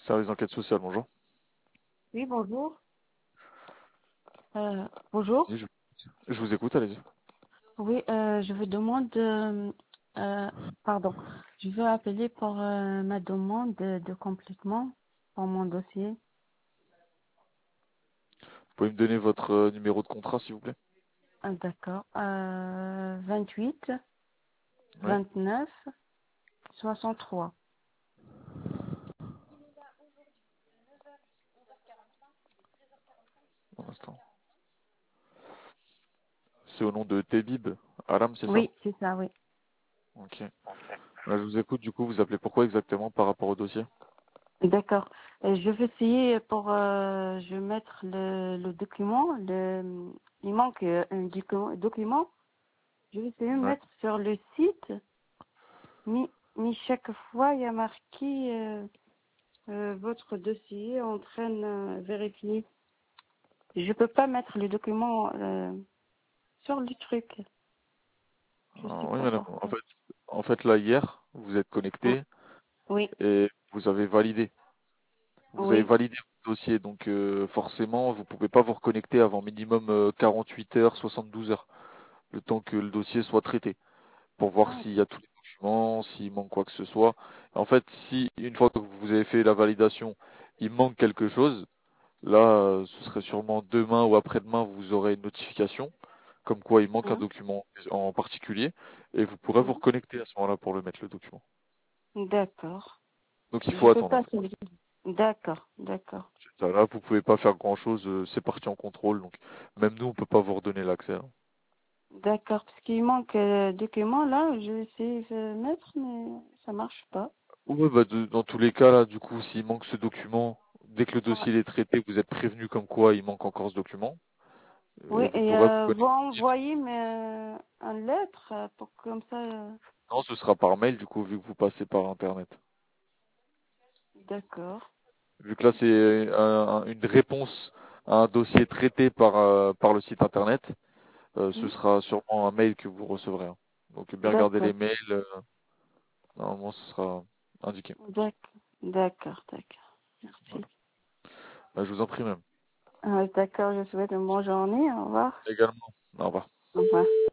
Service d'enquête sociale, bonjour. Oui, bonjour. Bonjour. Oui, je vous écoute, allez-y. Oui, je vous demande, euh, pardon, je veux appeler pour ma demande de complétement pour mon dossier. Vous pouvez me donner votre numéro de contrat, s'il vous plaît? D'accord. 28, Oui, 29, 63. un instant. C'est au nom de Tebib Alam, c'est ça? Oui, c'est ça, oui. Ok. Là, je vous écoute, du coup, vous appelez pourquoi exactement par rapport au dossier? D'accord. Je vais essayer pour, je vais mettre le document. Il manque un document. Je vais essayer de Ouais. mettre sur le site, mais chaque fois il y a marqué. Votre dossier est en train de vérifier. Je peux pas mettre le document sur le truc. Je sais Oui, pas madame. En pourquoi. fait, là, hier, vous êtes Mm. connecté Oui, et vous avez validé. Vous avez oui. validé votre dossier, donc forcément, vous pouvez pas vous reconnecter avant minimum 48 heures, 72 heures, le temps que le dossier soit traité, pour voir Ah, s'il y a tous les documents, s'il manque quoi que ce soit. En fait, si une fois que vous avez fait la validation, il manque quelque chose, là, ce serait sûrement demain ou après-demain, vous aurez une notification, comme quoi il manque un hein, document en particulier, et vous pourrez vous hein. reconnecter à ce moment-là pour le mettre, le document. D'accord. Donc il Je faut peux attendre, en pas. fait. D'accord, d'accord. Ça, là, vous pouvez pas faire grand-chose, c'est parti en contrôle, donc même nous, on peut pas vous redonner l'accès, hein. D'accord. Parce qu'il manque document là, je vais essayer de mettre, mais ça marche pas. Ouais, bah dans tous les cas, là, du coup, s'il manque ce document, dès que le Ouais. dossier il est traité, vous êtes prévenu comme quoi il manque encore ce document, Oui, et vous et pourrez vous vous connecter. envoyez une lettre pour comme ça. Non, ce sera par mail, du coup, vu que vous passez par Internet. D'accord. Vu que là, c'est une réponse à un dossier traité par le site Internet, ce Hmm. sera sûrement un mail que vous recevrez, hein. Donc, bien regarder les D'accord. mails, normalement, ce sera indiqué. D'accord. D'accord, d'accord. Merci. Voilà. Bah, je vous en prie même. D'accord, je vous souhaite une bonne journée. Au revoir. Également. Au revoir. Au revoir.